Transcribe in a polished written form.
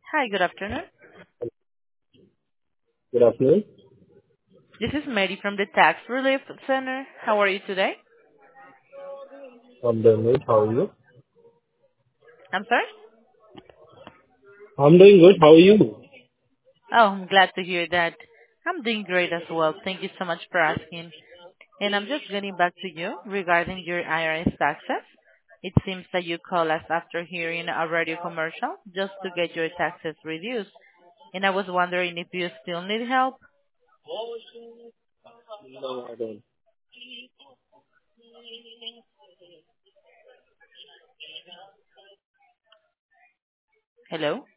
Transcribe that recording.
Hi, good afternoon. Good afternoon. This is Mary from the Tax Relief Center. How are you today? I'm doing good. How are you? I'm sorry? I'm doing good. How are you? Oh, I'm glad to hear that. I'm doing great as well. Thank you so much for asking. And I'm just getting back to you regarding your IRS taxes. It seems that you call us after hearing a radio commercial just to get your taxes reduced. And I was wondering if you still need help. No, I don't. Hello?